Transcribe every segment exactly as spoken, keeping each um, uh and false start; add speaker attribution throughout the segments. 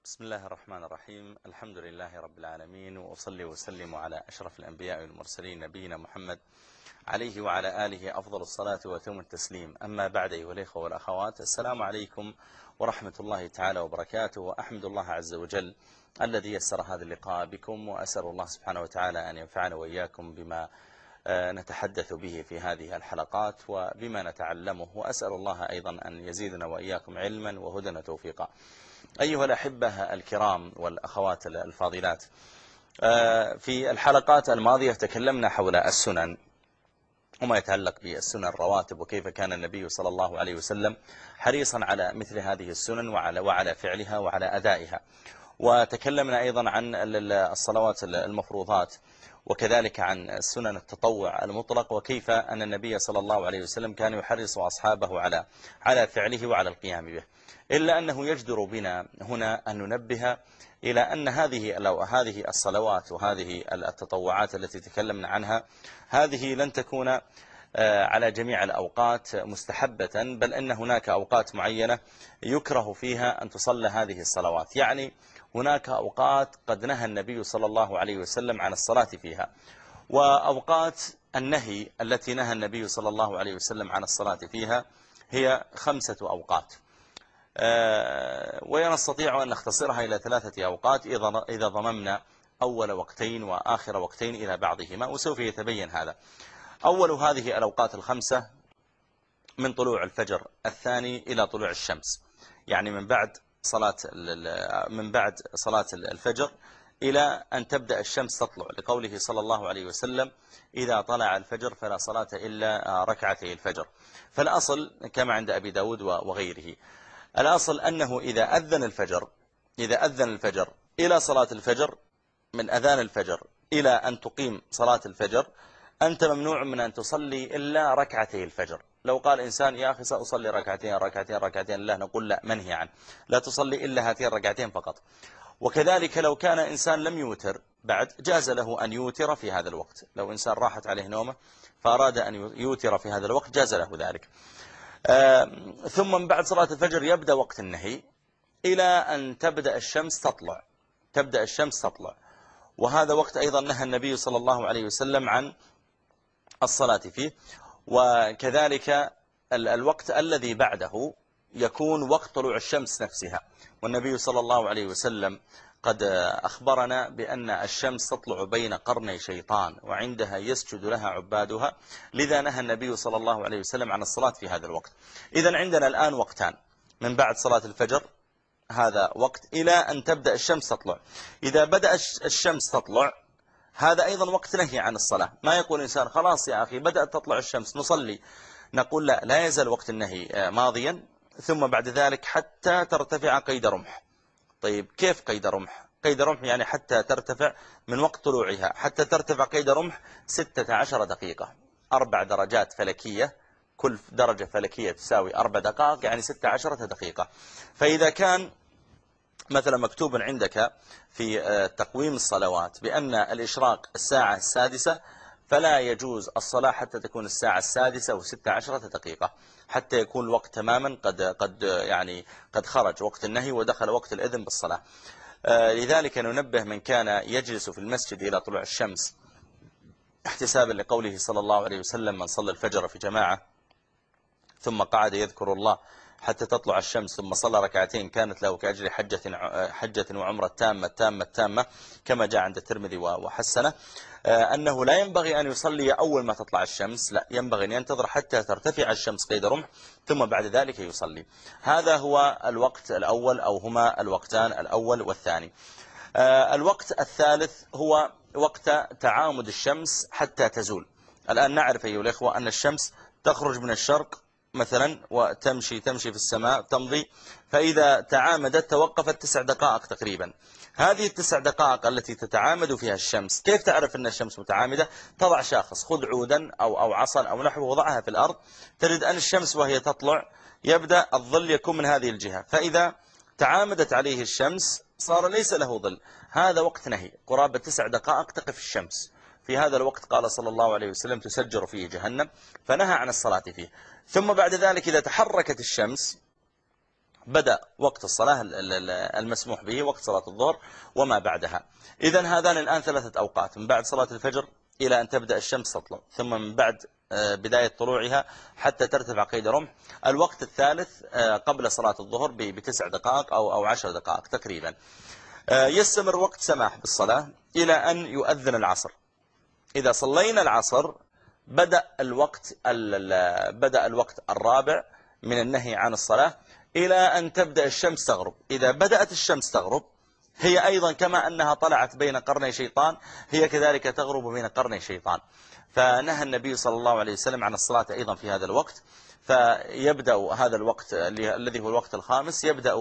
Speaker 1: بسم الله الرحمن الرحيم. الحمد لله رب العالمين، وأصلي وسلم على أشرف الأنبياء والمرسلين نبينا محمد عليه وعلى آله أفضل الصلاة وأتم التسليم. أما بعد، أيها الإخوة والأخوات، السلام عليكم ورحمة الله تعالى وبركاته. وأحمد الله عز وجل الذي يسر هذا اللقاء بكم، وأسأل الله سبحانه وتعالى أن ينفعنا وإياكم بما نتحدث به في هذه الحلقات وبما نتعلمه، وأسأل الله أيضا أن يزيدنا وإياكم علما وهدى وتوفيقا. أيها الأحبة الكرام والأخوات الفاضلات، في الحلقات الماضية تكلمنا حول السنن وما يتعلق بالسنن الرواتب، وكيف كان النبي صلى الله عليه وسلم حريصا على مثل هذه السنن وعلى, وعلى فعلها وعلى أدائها. وتكلمنا أيضا عن الصلوات المفروضات، وكذلك عن السنن التطوع المطلق، وكيف أن النبي صلى الله عليه وسلم كان يحرص أصحابه على على فعله وعلى القيام به. إلا أنه يجدر بنا هنا أن ننبه إلى أن هذه هذه الصلوات وهذه التطوعات التي تكلمنا عنها، هذه لن تكون على جميع الأوقات مستحبة، بل أن هناك أوقات معينة يكره فيها أن تصلى هذه الصلوات. يعني هناك أوقات قد نهى النبي صلى الله عليه وسلم عن الصلاة فيها، وأوقات النهي التي نهى النبي صلى الله عليه وسلم عن الصلاة فيها هي خمسة أوقات، ونستطيع أن نختصرها إلى ثلاثة أوقات إذا ضممنا أول وقتين وآخر وقتين إلى بعضهما، وسوف يتبين هذا. أول هذه الأوقات الخمسة من طلوع الفجر الثاني إلى طلوع الشمس، يعني من بعد صلاة من بعد صلاة الفجر إلى أن تبدأ الشمس تطلع، لقوله صلى الله عليه وسلم: إذا طلع الفجر فلا صلاة إلا ركعتي الفجر. فالأصل كما عند أبي داود وغيره، الأصل أنه إذا أذن الفجر إذا أذن الفجر إلى صلاة الفجر، من أذان الفجر إلى أن تقيم صلاة الفجر، أنت ممنوع من أن تصلي إلا ركعتي الفجر. لو قال إنسان: يا أخي سأصلي ركعتين ركعتين ركعتين، لا، نقول لا، منهي عنه، لا تصلي إلا هاتين الركعتين فقط. وكذلك لو كان إنسان لم يوتر بعد، جاز له أن يوتر في هذا الوقت. لو إنسان راحت عليه نومه فأراد أن يوتر في هذا الوقت، جاز له ذلك. ثم من بعد صلاة الفجر يبدأ وقت النهي إلى أن تبدأ الشمس تطلع تبدأ الشمس تطلع وهذا وقت أيضا نهى النبي صلى الله عليه وسلم عن الصلاة فيه. وكذلك الوقت الذي بعده يكون وقت طلوع الشمس نفسها، والنبي صلى الله عليه وسلم قد أخبرنا بأن الشمس تطلع بين قرني شيطان، وعندها يسجد لها عبادها، لذا نهى النبي صلى الله عليه وسلم عن الصلاة في هذا الوقت. إذن عندنا الآن وقتان: من بعد صلاة الفجر هذا وقت إلى أن تبدأ الشمس تطلع. إذا بدأ الشمس تطلع هذا أيضا وقت نهي عن الصلاة. ما يقول إنسان: خلاص يا أخي بدأت تطلع الشمس نصلي، نقول لا، لا يزال وقت النهي ماضيا، ثم بعد ذلك حتى ترتفع قيد رمح. طيب كيف قيد رمح؟ قيد رمح يعني حتى ترتفع من وقت طلوعها، حتى ترتفع قيد رمح ستة عشر دقيقة، أربع درجات فلكية، كل درجة فلكية تساوي أربع دقائق، يعني ستة عشر دقيقة. فإذا كان مثلا مكتوب عندك في تقويم الصلوات بأن الإشراق الساعة السادسة، فلا يجوز الصلاة حتى تكون الساعة السادسة وستة عشرة دقيقة، حتى يكون الوقت تماما قد قد يعني قد خرج وقت النهي ودخل وقت الإذن بالصلاة. لذلك ننبه من كان يجلس في المسجد إلى طلوع الشمس احتسابا لقوله صلى الله عليه وسلم: من صلى الفجر في جماعة ثم قعد يذكر الله حتى تطلع الشمس ثم صلى ركعتين كانت له كأجر حجة حجة وعمرة تامة تامة تامة، كما جاء عند الترمذي وحسنه. أنه لا ينبغي أن يصلي أول ما تطلع الشمس، لا، ينبغي أن ينتظر حتى ترتفع الشمس قيد رمح ثم بعد ذلك يصلي. هذا هو الوقت الأول، أو هما الوقتان الأول والثاني. الوقت الثالث هو وقت تعامد الشمس حتى تزول. الآن نعرف أيها الأخوة أن الشمس تخرج من الشرق مثلا وتمشي تمشي في السماء تمضي، فإذا تعامدت توقفت تسع دقائق تقريبا. هذه التسع دقائق التي تتعامد فيها الشمس، كيف تعرف أن الشمس متعامدة؟ تضع شاخص، خذ عودا أو أو عصا أو نحوه وضعها في الأرض، تجد أن الشمس وهي تطلع يبدأ الظل يكون من هذه الجهة، فإذا تعامدت عليه الشمس صار ليس له ظل. هذا وقت نهي، قرابة تسع دقائق تقف الشمس في هذا الوقت. قال صلى الله عليه وسلم: تسجر فيه جهنم، فنهى عن الصلاة فيه. ثم بعد ذلك إذا تحركت الشمس بدأ وقت الصلاة المسموح به وقت صلاة الظهر وما بعدها. إذن هذان الآن ثلاثة أوقات، من بعد صلاة الفجر إلى أن تبدأ الشمس تطلع، ثم من بعد بداية طلوعها حتى ترتفع قيد رمح. الوقت الثالث قبل صلاة الظهر بتسع دقائق أو أو عشر دقائق تقريبا. يستمر وقت سماح بالصلاة إلى أن يؤذن العصر. إذا صلينا العصر بدأ الوقت بدأ الوقت الرابع من النهي عن الصلاة إلى أن تبدأ الشمس تغرب. إذا بدأت الشمس تغرب هي أيضا كما أنها طلعت بين قرني شيطان هي كذلك تغرب بين قرني شيطان. فنهى النبي صلى الله عليه وسلم عن الصلاة أيضا في هذا الوقت. فيبدأ هذا الوقت الذي هو الوقت الخامس يبدأ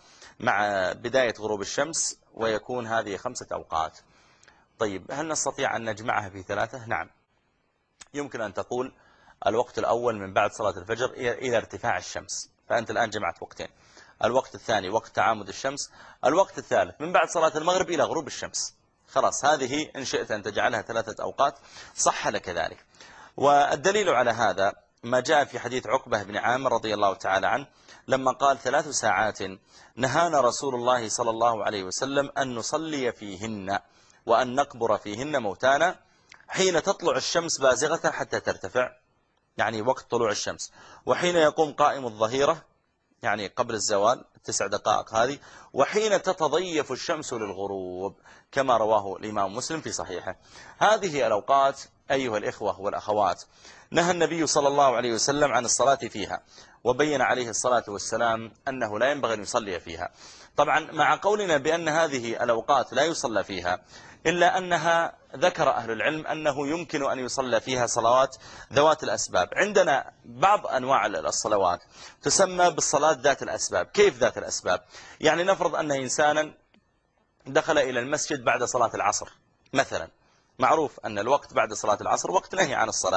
Speaker 1: مع بداية غروب الشمس، ويكون هذه خمسة أوقات. طيب هل نستطيع أن نجمعها في ثلاثة؟ نعم، يمكن أن تقول الوقت الأول من بعد صلاة الفجر إلى ارتفاع الشمس، فأنت الآن جمعت وقتين. الوقت الثاني وقت تعامد الشمس. الوقت الثالث من بعد صلاة المغرب إلى غروب الشمس. خلاص، هذه إن شئت أن تجعلها ثلاثة أوقات صح لك ذلك. والدليل على هذا ما جاء في حديث عقبة بن عامر رضي الله تعالى عنه لما قال ثلاث ساعات نهانا رسول الله صلى الله عليه وسلم أن نصلي فيهن وأن نقبر فيهن موتانا حين تطلع الشمس بازغة حتى ترتفع، يعني وقت طلوع الشمس، وحين يقوم قائم الظهيرة يعني قبل الزوال تسع دقائق هذه، وحين تتضيف الشمس للغروب كما رواه الإمام مسلم في صحيحه. هذه الأوقات أيها الإخوة والأخوات نهى النبي صلى الله عليه وسلم عن الصلاة فيها، وبين عليه الصلاة والسلام أنه لا ينبغي أن يصلي فيها. طبعا مع قولنا بأن هذه الأوقات لا يصلى فيها، إلا أنها ذكر أهل العلم أنه يمكن أن يصلى فيها صلوات ذوات الأسباب. عندنا بعض أنواع الصلوات تسمى بالصلاة ذات الأسباب. كيف ذات الأسباب؟ يعني نفرض أن إنسانا دخل إلى المسجد بعد صلاة العصر مثلا، معروف أن الوقت بعد صلاة العصر وقت نهي عن الصلاة،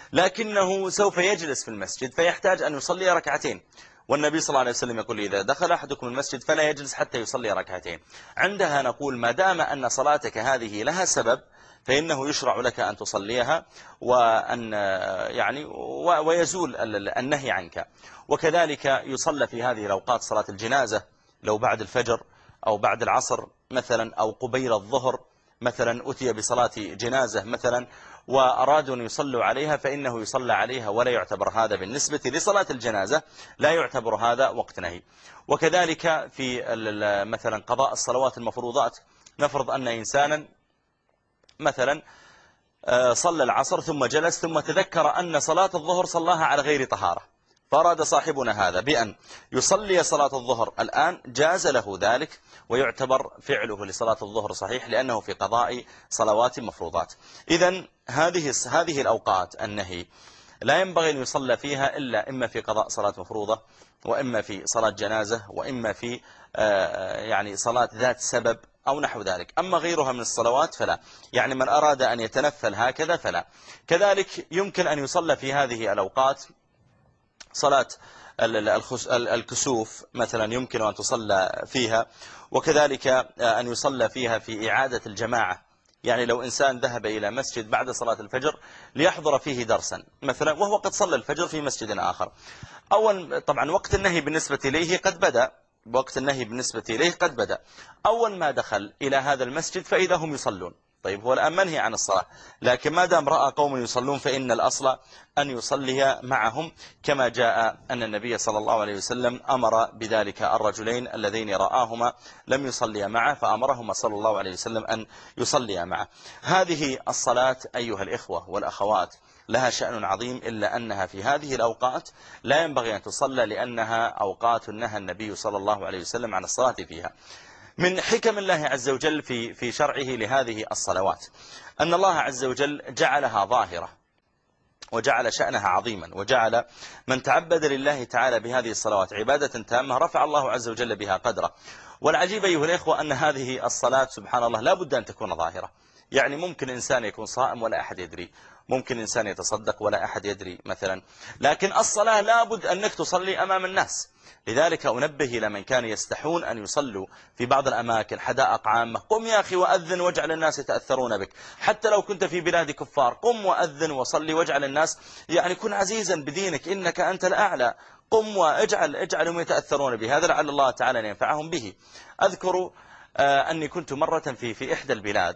Speaker 1: لكنه سوف يجلس في المسجد فيحتاج أن يصلي ركعتين، والنبي صلى الله عليه وسلم يقول إذا دخل أحدكم المسجد فلا يجلس حتى يصلي ركعتين. عندها نقول ما دام أن صلاتك هذه لها سبب فإنه يشرع لك أن تصليها، وأن يعني ويزول النهي عنك. وكذلك يصلى في هذه الأوقات صلاة الجنازة لو بعد الفجر أو بعد العصر مثلا أو قبيل الظهر مثلا أتي بصلاة جنازة مثلا وأرادوا أن يصلوا عليها فإنه يصلى عليها، ولا يعتبر هذا بالنسبة لصلاة الجنازة لا يعتبر هذا وقت نهي. وكذلك في مثلا قضاء الصلوات المفروضات، نفرض أن إنسانا مثلا صلى العصر ثم جلس ثم تذكر أن صلاة الظهر صلاها على غير طهارة، فأراد صاحبنا هذا بأن يصلي صلاة الظهر الآن، جاز له ذلك ويعتبر فعله لصلاة الظهر صحيح لأنه في قضاء صلوات مفروضات. إذن هذه هذه الأوقات النهي لا ينبغي أن يصلى فيها إلا إما في قضاء صلاة مفروضة، وإما في صلاة جنازة، وإما في يعني صلاة ذات سبب أو نحو ذلك. أما غيرها من الصلوات فلا، يعني من أراد أن يتنفل هكذا فلا. كذلك يمكن أن يصلى في هذه الأوقات صلاة الكسوف مثلا يمكن أن تصلى فيها، وكذلك أن يصلى فيها في إعادة الجماعة. يعني لو إنسان ذهب إلى مسجد بعد صلاة الفجر ليحضر فيه درسا مثلا وهو قد صلى الفجر في مسجد آخر، أول طبعا وقت النهي بالنسبة إليه قد بدأ وقت النهي بالنسبة إليه قد بدأ أول ما دخل إلى هذا المسجد فإذا هم يصلون. طيب هو الآن منهي عن الصلاة، لكن ما دام رأى قوم يصلون فإن الأصل أن يصلي معهم، كما جاء أن النبي صلى الله عليه وسلم أمر بذلك الرجلين اللذين رآهما لم يصليا معه، فأمرهما صلى الله عليه وسلم أن يصليا معه. هذه الصلاة أيها الإخوة والأخوات لها شأن عظيم، إلا أنها في هذه الأوقات لا ينبغي أن تصلى لأنها أوقات نهى النبي صلى الله عليه وسلم عن الصلاة فيها. من حكم الله عز وجل في في شرعه لهذه الصلوات أن الله عز وجل جعلها ظاهرة وجعل شأنها عظيما، وجعل من تعبد لله تعالى بهذه الصلوات عبادة تامة رفع الله عز وجل بها قدره. والعجيب أيها الإخوة أن هذه الصلاة سبحان الله لا بد أن تكون ظاهرة. يعني ممكن إنسان يكون صائم ولا أحد يدري، ممكن إنسان يتصدق ولا أحد يدري مثلا، لكن الصلاة لابد أنك تصلي أمام الناس. لذلك أنبه إلى من كان يستحون أن يصلوا في بعض الأماكن حدائق عامة، قم يا أخي وأذن واجعل الناس يتأثرون بك، حتى لو كنت في بلاد كفار قم وأذن وصلي واجعل الناس، يعني كن عزيزا بدينك إنك أنت الأعلى، قم واجعل اجعلهم يتأثرون به، هذا لعل الله تعالى أن ينفعهم به. أذكر أني كنت مرة في في إحدى البلاد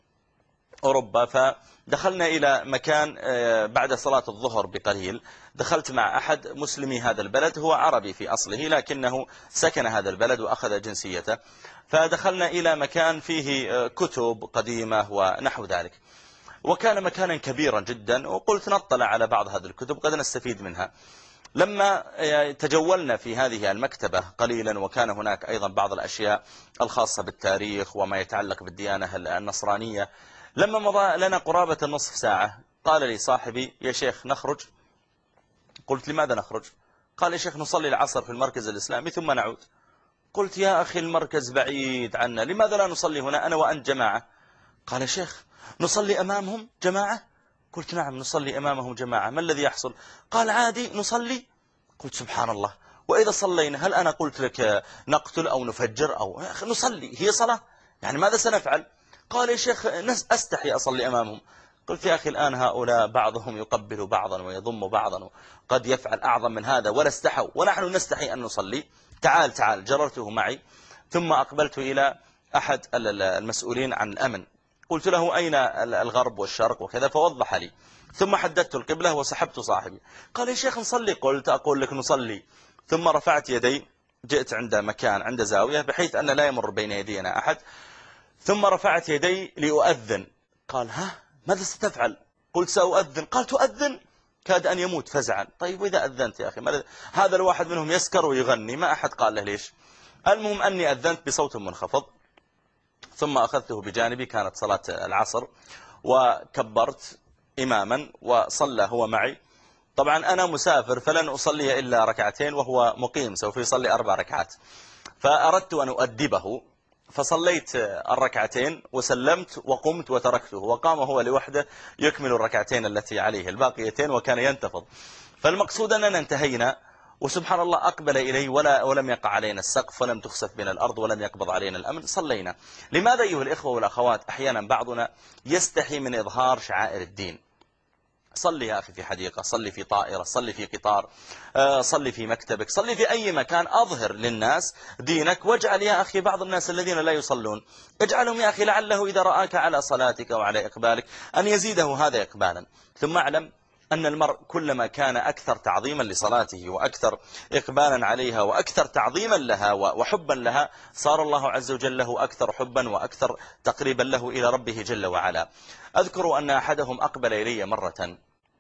Speaker 1: أوروبا، فدخلنا إلى مكان بعد صلاة الظهر بقليل، دخلت مع أحد مسلمي هذا البلد، هو عربي في أصله لكنه سكن هذا البلد وأخذ جنسيته، فدخلنا إلى مكان فيه كتب قديمة ونحو ذلك، وكان مكانا كبيرا جدا، وقلت نطلع على بعض هذه الكتب قد نستفيد منها. لما تجولنا في هذه المكتبة قليلا، وكان هناك أيضا بعض الأشياء الخاصة بالتاريخ وما يتعلق بالديانة النصرانية، لما مضى لنا قرابة النصف ساعة قال لي صاحبي يا شيخ نخرج. قلت لماذا نخرج؟ قال يا شيخ نصلي العصر في المركز الإسلامي ثم نعود. قلت يا أخي المركز بعيد عنا، لماذا لا نصلي هنا أنا وأنت جماعة؟ قال يا شيخ نصلي أمامهم جماعة؟ قلت نعم نصلي أمامهم جماعة، ما الذي يحصل؟ قال عادي نصلي. قلت سبحان الله، وإذا صلينا هل أنا قلت لك نقتل أو نفجر أو نصلي؟ هي صلاة، يعني ماذا سنفعل؟ قال يا شيخ أستحي أصلي أمامهم. قلت يا أخي الآن هؤلاء بعضهم يقبل بعضا ويضم بعضا، قد يفعل أعظم من هذا ولا استحوا، ونحن نستحي أن نصلي. تعال تعال، جررته معي، ثم أقبلت إلى أحد المسؤولين عن الأمن، قلت له أين الغرب والشرق وكذا، فوضح لي، ثم حددت القبلة وسحبت صاحبي. قال يا شيخ نصلي. قلت أقول لك نصلي. ثم رفعت يدي، جئت عند مكان عند زاوية بحيث أن لا يمر بين يدينا أحد، ثم رفعت يدي لأؤذن. قال ها ماذا ستفعل؟ قلت سأؤذن. قال تؤذن؟ كاد أن يموت فزعا. طيب وإذا أذنت يا أخي؟ هذا الواحد منهم يسكر ويغني، ما أحد قال له ليش. المهم أني أذنت بصوت منخفض، ثم أخذته بجانبي، كانت صلاة العصر، وكبرت إماما وصلى هو معي. طبعا أنا مسافر فلن أصلي إلا ركعتين، وهو مقيم سوف يصلي أربع ركعات، فأردت أن أؤدبه، فصليت الركعتين وسلمت وقمت وتركته، وقام هو لوحده يكمل الركعتين التي عليه الباقيتين وكان ينتفض. فالمقصود أننا انتهينا، وسبحان الله أقبل إليه ولا ولم يقع علينا السقف ولم تخسف بنا الأرض ولم يقبض علينا الأمن، صلينا. لماذا أيها الإخوة والأخوات أحيانا بعضنا يستحي من إظهار شعائر الدين؟ صلي يا أخي في حديقة، صلي في طائرة، صلي في قطار، صلي في مكتبك، صلي في أي مكان، أظهر للناس دينك، واجعل يا أخي بعض الناس الذين لا يصلون اجعلهم يا أخي لعله إذا رآك على صلاتك وعلى إقبالك أن يزيده هذا إقبالا. ثم أعلم أن المرء كلما كان أكثر تعظيما لصلاته وأكثر إقبالا عليها وأكثر تعظيما لها وحبا لها، صار الله عز وجل له أكثر حبا وأكثر تقريبا له إلى ربه جل وعلا. أذكر أن أحدهم أقبل إلي مرة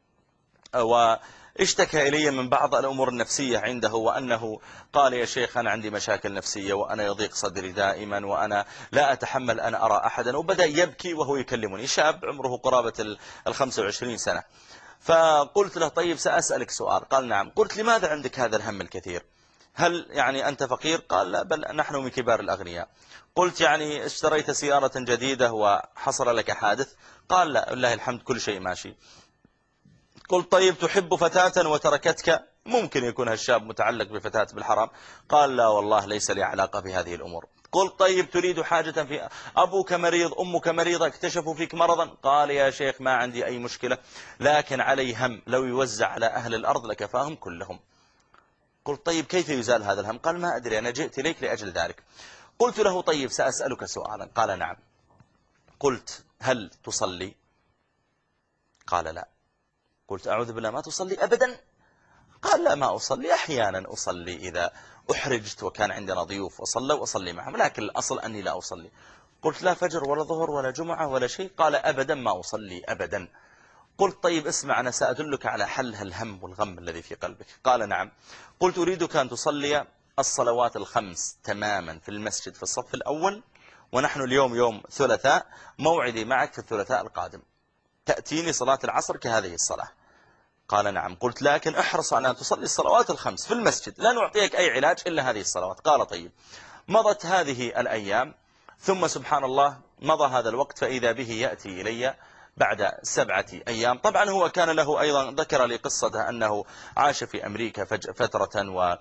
Speaker 1: واشتكى إلي من بعض الأمور النفسية عنده، وأنه قال يا شيخ أنا عندي مشاكل نفسية وأنا يضيق صدري دائما وأنا لا أتحمل أن أرى أحدا، وبدأ يبكي وهو يكلمني، شاب عمره قرابة الخمسة وعشرين سنة. فقلت له طيب سأسألك سؤال. قال نعم. قلت لماذا عندك هذا الهم الكثير؟ هل يعني أنت فقير؟ قال لا بل نحن من كبار الأغنياء. قلت يعني اشتريت سيارة جديدة وحصل لك حادث؟ قال لا لله الحمد كل شيء ماشي. قلت طيب تحب فتاة وتركتك؟ ممكن يكون هالشاب متعلق بفتاة بالحرام. قال لا والله ليس لي علاقة بهذه الأمور. قلت طيب تريد حاجة في أبوك مريض أمك مريضة اكتشفوا فيك مرضا؟ قال يا شيخ ما عندي أي مشكلة، لكن علي هم لو يوزع على أهل الأرض لكفاهم كلهم. قلت طيب كيف يزال هذا الهم؟ قال ما أدري أنا جئت إليك لأجل ذلك. قلت له طيب سأسألك سؤالا. قال نعم. قلت هل تصلي؟ قال لا. قلت أعوذ بالله ما تصلي أبدا؟ قال لا ما أصلي، أحيانا أصلي إذا أحرجت وكان عندنا ضيوف وصلوا وأصلي معهم، لكن الأصل أني لا أصلي. قلت لا فجر ولا ظهر ولا جمعة ولا شيء؟ قال أبدا ما أصلي أبدا. قلت طيب اسمع أنا سأدلك على حل الهم والغم الذي في قلبك. قال نعم. قلت أريدك أن تصلي الصلوات الخمس تماما في المسجد في الصف الأول، ونحن اليوم يوم ثلاثاء، موعدي معك في الثلاثاء القادم، تأتيني صلاة العصر كهذه الصلاة. قال نعم. قلت لكن احرص على أن تصلي الصلوات الخمس في المسجد، لا نعطيك أي علاج إلا هذه الصلوات. قال طيب. مضت هذه الأيام، ثم سبحان الله مضى هذا الوقت فإذا به يأتي إلي بعد سبعة أيام. طبعا هو كان له أيضا، ذكر لي قصته أنه عاش في أمريكا فترة و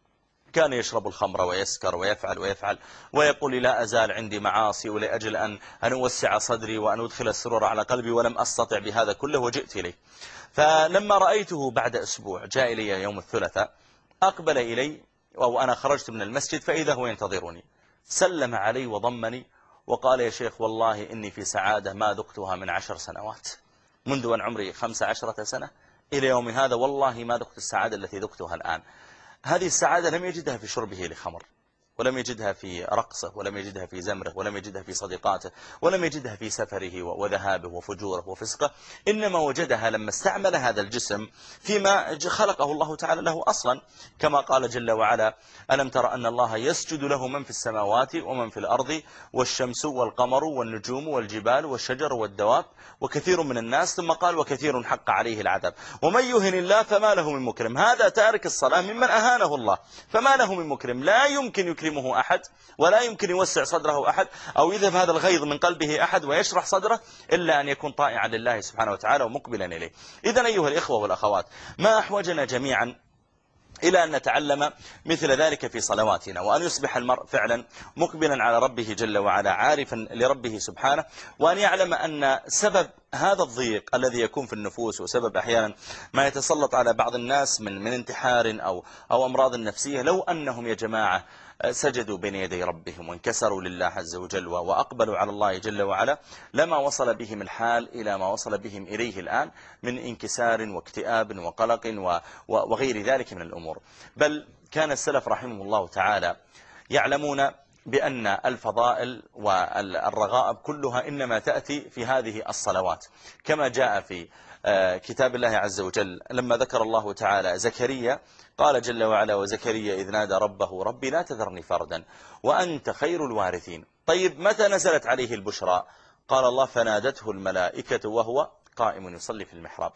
Speaker 1: كان يشرب الخمر ويسكر ويفعل ويفعل ويقول لي لا أزال عندي معاصي ولأجل أن أن أوسع صدري وأن أدخل السرور على قلبي، ولم أستطع بهذا كله وجئت إليه. فلما رأيته بعد أسبوع جاء إلي يوم الثلاثاء، أقبل إلي وأنا خرجت من المسجد فإذا هو ينتظرني، سلم علي وضمني وقال يا شيخ والله إني في سعادة ما ذقتها من عشر سنوات، منذ أن عمري خمس عشرة سنة إلى يوم هذا والله ما ذقت السعادة التي ذقتها الآن. هذه السعادة لم يجدها في شربه لخمر، ولم يجدها في رقصه، ولم يجدها في زمره، ولم يجدها في صديقاته، ولم يجدها في سفره وذهابه وفجوره وفسقه، إنما وجدها لما استعمل هذا الجسم فيما خلقه الله تعالى له أصلا، كما قال جل وعلا ألم تر أن الله يسجد له من في السماوات ومن في الأرض والشمس والقمر والنجوم والجبال والشجر والدواب وكثير من الناس، ثم قال وكثير حق عليه العذاب ومن يهن الله فما له من مكرم. هذا تارك الصلاة ممن أهانه الله، فما له من مكرم، لا يمكن يكرمه أحد ولا يمكن يوسع صدره أحد أو يذهب هذا الغيظ من قلبه أحد ويشرح صدره إلا أن يكون طائعا لله سبحانه وتعالى ومقبلا إليه. إذن أيها الإخوة والأخوات، ما أحوجنا جميعا إلى أن نتعلم مثل ذلك في صلواتنا، وأن يصبح المرء فعلا مقبلا على ربه جل وعلا عارفا لربه سبحانه، وأن يعلم أن سبب هذا الضيق الذي يكون في النفوس وسبب أحيانا ما يتسلط على بعض الناس من من انتحار أو أو أمراض نفسية، لو أنهم يا جماعة سجدوا بين يدي ربهم وانكسروا لله عز وجل وأقبلوا على الله جل وعلا، لما وصل بهم الحال إلى ما وصل بهم إليه الآن من انكسار واكتئاب وقلق وغير ذلك من الأمور. بل كان السلف رحمه الله تعالى يعلمون بأن الفضائل والرغائب كلها إنما تأتي في هذه الصلوات، كما جاء في كتاب الله عز وجل لما ذكر الله تعالى زكريا قال جل وعلا وزكريا إذ نادى ربه ربي لا تذرني فردا وأنت خير الوارثين. طيب متى نزلت عليه البشرى؟ قال الله فنادته الملائكة وهو قائم يصلي في المحراب.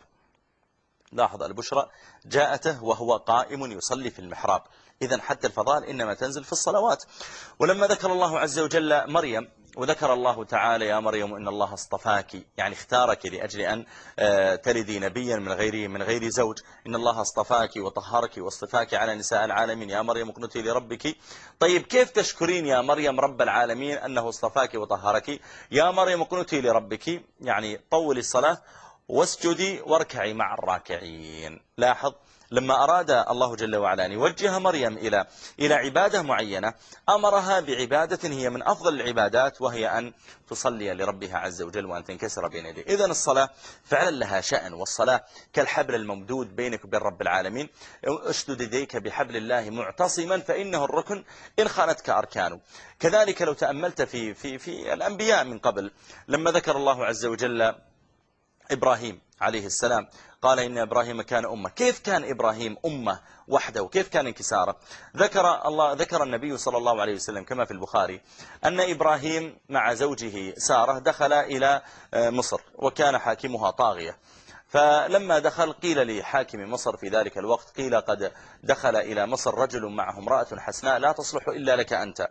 Speaker 1: لاحظ البشرى جاءته وهو قائم يصلي في المحراب. إذن حتى الفضائل إنما تنزل في الصلوات. ولما ذكر الله عز وجل مريم وذكر الله تعالى يا مريم إن الله اصطفاك، يعني اختارك لأجل أن تلدي نبيا من غير من غير زوج، إن الله اصطفاك وطهرك واصطفاك على نساء العالمين يا مريم اقنتي لربك. طيب كيف تشكرين يا مريم رب العالمين أنه اصطفاك وطهرك؟ يا مريم اقنتي لربك يعني طولي الصلاة واسجدي واركعي مع الراكعين. لاحظ لما أراد الله جل وعلا أن يوجه مريم إلى إلى عبادة معينة أمرها بعبادة هي من أفضل العبادات، وهي أن تصلي لربها عز وجل وأن تنكسر بين يديه. إذن الصلاة فعلا لها شأن، والصلاة كالحبل الممدود بينك وبين رب العالمين. اشدد يديك بحبل الله معتصما فإنه الركن إن خانتك أركانه. كذلك لو تأملت في في في الأنبياء من قبل لما ذكر الله عز وجل إبراهيم عليه السلام قال إن إبراهيم كان أمة. كيف كان إبراهيم أمة وحده وكيف كان انكساره؟ ذكر الله ذكر النبي صلى الله عليه وسلم كما في البخاري أن إبراهيم مع زوجه سارة دخل إلى مصر وكان حاكمها طاغية، فلما دخل قيل لحاكم مصر في ذلك الوقت قيل قد دخل إلى مصر رجل معه امرأة حسناء لا تصلح إلا لك أنت،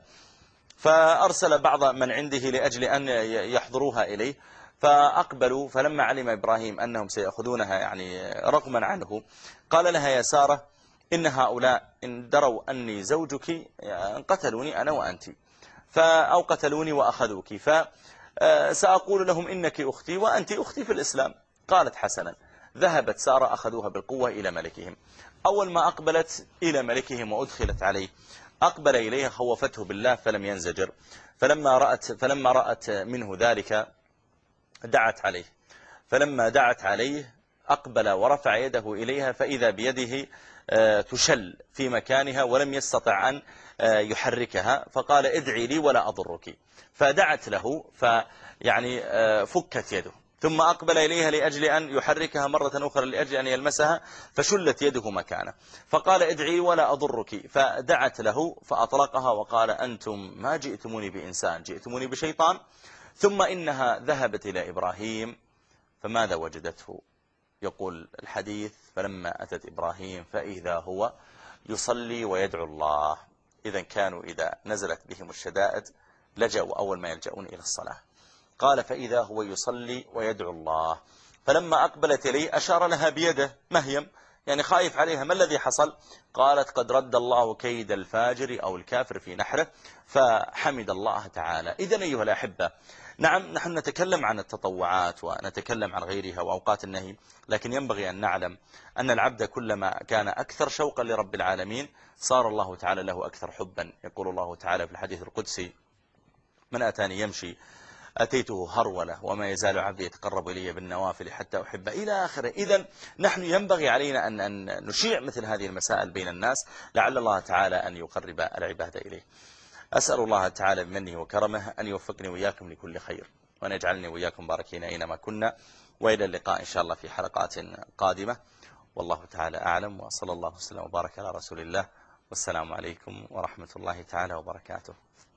Speaker 1: فأرسل بعض من عنده لأجل أن يحضروها إليه، فأقبلوا. فلما علم إبراهيم أنهم سيأخذونها يعني رغما عنه قال لها يا سارة إن هؤلاء إن دروا أني زوجك قتلوني أنا وأنت أو قتلوني وأخذوك، فسأقول لهم إنك أختي وأنت أختي في الإسلام. قالت حسنا. ذهبت سارة أخذوها بالقوة إلى ملكهم. أول ما أقبلت إلى ملكهم وأدخلت عليه أقبل إليها خوفته بالله فلم ينزجر، فلما رأت, فلما رأت منه ذلك دعت عليه، فلما دعت عليه أقبل ورفع يده إليها فإذا بيده تشل في مكانها ولم يستطع أن يحركها، فقال ادعي لي ولا أضرك، فدعت له فيعني فكت يده، ثم أقبل إليها لأجل أن يحركها مرة أخرى لأجل أن يلمسها فشلت يده مكانه، فقال ادعي ولا أضرك، فدعت له فأطلقها وقال أنتم ما جئتموني بإنسان جئتموني بشيطان. ثم إنها ذهبت إلى إبراهيم فماذا وجدته؟ يقول الحديث فلما أتت إبراهيم فإذا هو يصلي ويدعو الله. إذا كانوا إذا نزلت بهم الشدائد لجأوا أول ما يلجؤون إلى الصلاة. قال فإذا هو يصلي ويدعو الله، فلما أقبلت إليه أشار لها بيده مهيم، يعني خايف عليها. ما الذي حصل؟ قالت قد رد الله كيد الفاجر أو الكافر في نحره، فحمد الله تعالى. إذن أيها الأحبة، نعم نحن نتكلم عن التطوعات ونتكلم عن غيرها وأوقات النهي، لكن ينبغي أن نعلم أن العبد كلما كان أكثر شوقا لرب العالمين صار الله تعالى له أكثر حبا. يقول الله تعالى في الحديث القدسي: من أتاني يمشي أتيته هرولة وما يزال عبدي يتقرب إلي بالنوافل حتى أحبه، إلى آخره. إذن نحن ينبغي علينا أن أن نشيع مثل هذه المسائل بين الناس، لعل الله تعالى أن يقرب العباد إليه. أسأل الله تعالى بمنه وكرمه أن يوفقني وإياكم لكل خير، وأن يجعلني وإياكم باركين أينما كنا، وإلى اللقاء إن شاء الله في حلقات قادمة. والله تعالى أعلم، وصلى الله وسلم وبارك على رسول الله، والسلام عليكم ورحمة الله تعالى وبركاته.